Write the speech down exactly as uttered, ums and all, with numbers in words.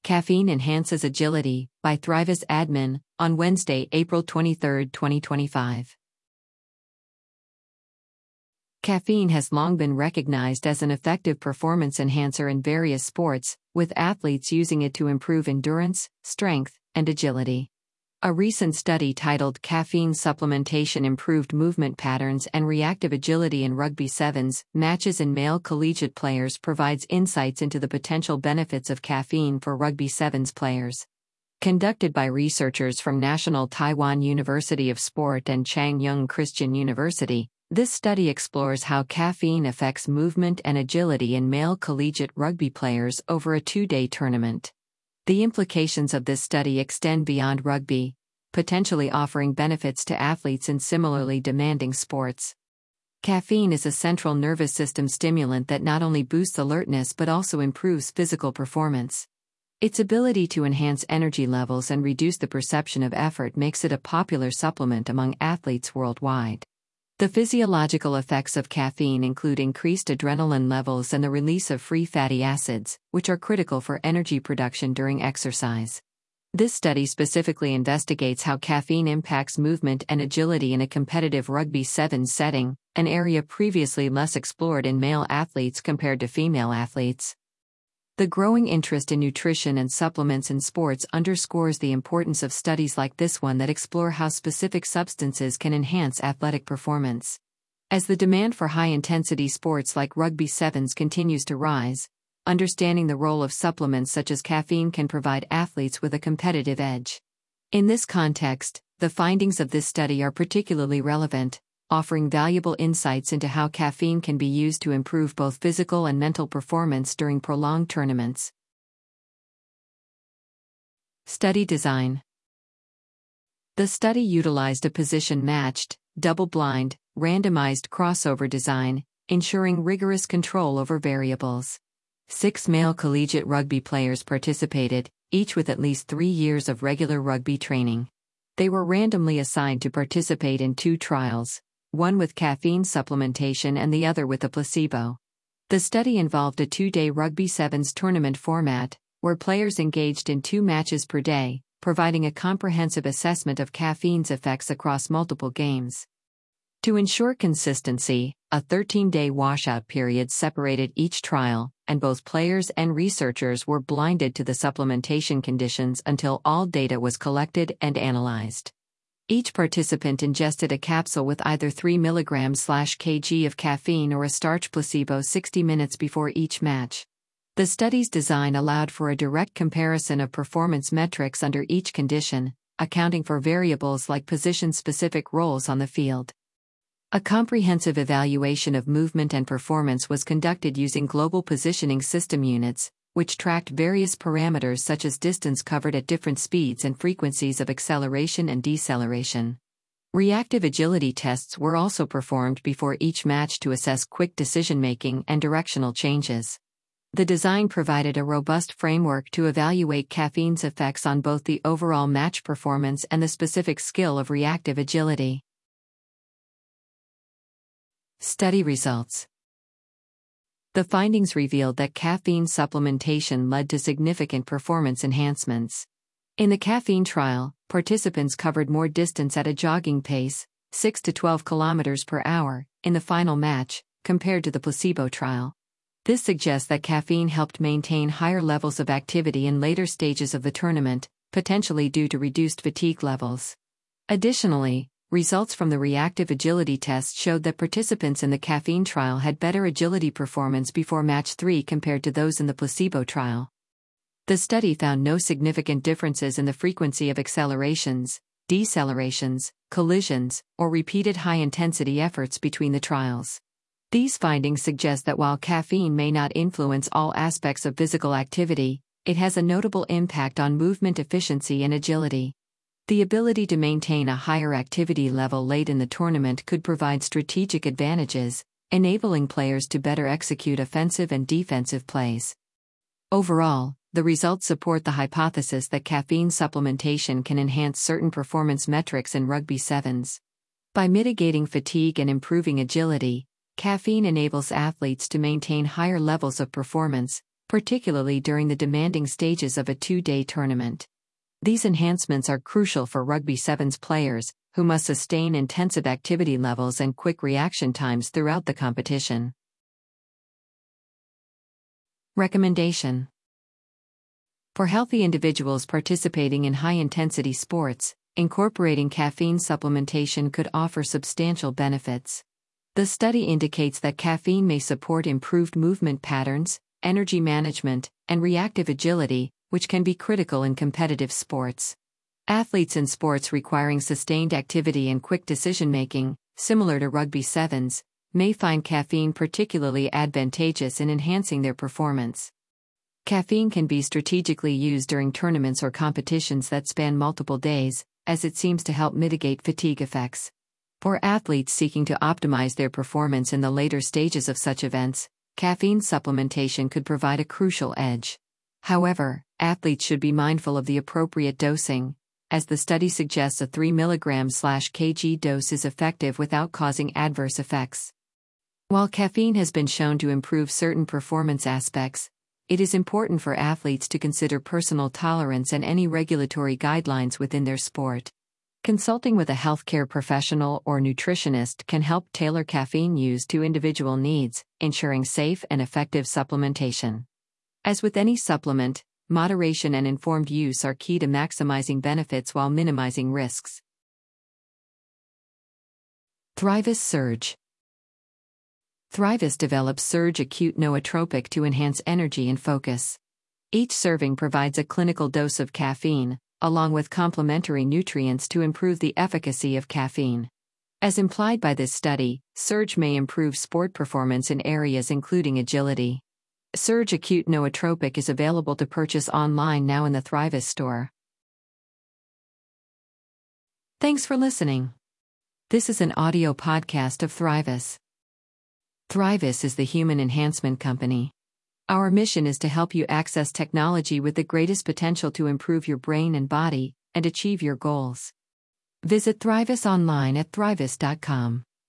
Caffeine Enhances Agility, by Thrivis Admin, on Wednesday, April twenty-third, twenty twenty-five. Caffeine has long been recognized as an effective performance enhancer in various sports, with athletes using it to improve endurance, strength, and agility. A recent study titled Caffeine Supplementation Improved Movement Patterns and Reactive Agility in Rugby Sevens Matches in Male Collegiate Players provides insights into the potential benefits of caffeine for Rugby Sevens players. Conducted by researchers from National Taiwan University of Sport and Changyang Christian University, this study explores how caffeine affects movement and agility in male collegiate rugby players over a two-day tournament. The implications of this study extend beyond rugby, potentially offering benefits to athletes in similarly demanding sports. Caffeine is a central nervous system stimulant that not only boosts alertness but also improves physical performance. Its ability to enhance energy levels and reduce the perception of effort makes it a popular supplement among athletes worldwide. The physiological effects of caffeine include increased adrenaline levels and the release of free fatty acids, which are critical for energy production during exercise. This study specifically investigates how caffeine impacts movement and agility in a competitive rugby sevens setting, an area previously less explored in male athletes compared to female athletes. The growing interest in nutrition and supplements in sports underscores the importance of studies like this one that explore how specific substances can enhance athletic performance. As the demand for high-intensity sports like rugby sevens continues to rise, understanding the role of supplements such as caffeine can provide athletes with a competitive edge. In this context, the findings of this study are particularly relevant, offering valuable insights into how caffeine can be used to improve both physical and mental performance during prolonged tournaments. Study design. The study utilized a position-matched, double-blind, randomized crossover design, ensuring rigorous control over variables. Six male collegiate rugby players participated, each with at least three years of regular rugby training. They were randomly assigned to participate in two trials, one with caffeine supplementation and the other with a placebo. The study involved a two-day rugby sevens tournament format, where players engaged in two matches per day, providing a comprehensive assessment of caffeine's effects across multiple games. To ensure consistency, a thirteen-day washout period separated each trial, and both players and researchers were blinded to the supplementation conditions until all data was collected and analyzed. Each participant ingested a capsule with either three milligrams per kilogram of caffeine or a starch placebo sixty minutes before each match. The study's design allowed for a direct comparison of performance metrics under each condition, accounting for variables like position-specific roles on the field. A comprehensive evaluation of movement and performance was conducted using Global Positioning System units, which tracked various parameters such as distance covered at different speeds and frequencies of acceleration and deceleration. Reactive agility tests were also performed before each match to assess quick decision-making and directional changes. The design provided a robust framework to evaluate caffeine's effects on both the overall match performance and the specific skill of reactive agility. Study results. The findings revealed that caffeine supplementation led to significant performance enhancements. In the caffeine trial, participants covered more distance at a jogging pace, six to twelve kilometers per hour, in the final match, compared to the placebo trial. This suggests that caffeine helped maintain higher levels of activity in later stages of the tournament, potentially due to reduced fatigue levels. Additionally, results from the reactive agility test showed that participants in the caffeine trial had better agility performance before match three compared to those in the placebo trial. The study found no significant differences in the frequency of accelerations, decelerations, collisions, or repeated high-intensity efforts between the trials. These findings suggest that while caffeine may not influence all aspects of physical activity, it has a notable impact on movement efficiency and agility. The ability to maintain a higher activity level late in the tournament could provide strategic advantages, enabling players to better execute offensive and defensive plays. Overall, the results support the hypothesis that caffeine supplementation can enhance certain performance metrics in rugby sevens. By mitigating fatigue and improving agility, caffeine enables athletes to maintain higher levels of performance, particularly during the demanding stages of a two-day tournament. These enhancements are crucial for Rugby sevens players, who must sustain intensive activity levels and quick reaction times throughout the competition. Recommendation: for healthy individuals participating in high-intensity sports, incorporating caffeine supplementation could offer substantial benefits. The study indicates that caffeine may support improved movement patterns, energy management, and reactive agility, which can be critical in competitive sports. Athletes in sports requiring sustained activity and quick decision-making, similar to Rugby sevens, may find caffeine particularly advantageous in enhancing their performance. Caffeine can be strategically used during tournaments or competitions that span multiple days, as it seems to help mitigate fatigue effects. For athletes seeking to optimize their performance in the later stages of such events, caffeine supplementation could provide a crucial edge. However, athletes should be mindful of the appropriate dosing, as the study suggests a three milligrams per kilogram dose is effective without causing adverse effects. While caffeine has been shown to improve certain performance aspects, it is important for athletes to consider personal tolerance and any regulatory guidelines within their sport. Consulting with a healthcare professional or nutritionist can help tailor caffeine use to individual needs, ensuring safe and effective supplementation. As with any supplement, moderation and informed use are key to maximizing benefits while minimizing risks. Thrivis Surge. Thrivis develops Surge Acute Nootropic to enhance energy and focus. Each serving provides a clinical dose of caffeine, along with complementary nutrients to improve the efficacy of caffeine. As implied by this study, Surge may improve sport performance in areas including agility. Surge Acute Nootropic is available to purchase online now in the Thrivis store. Thanks for listening. This is an audio podcast of Thrivis. Thrivis is the human enhancement company. Our mission is to help you access technology with the greatest potential to improve your brain and body and achieve your goals. Visit Thrivis online at thrivis dot com.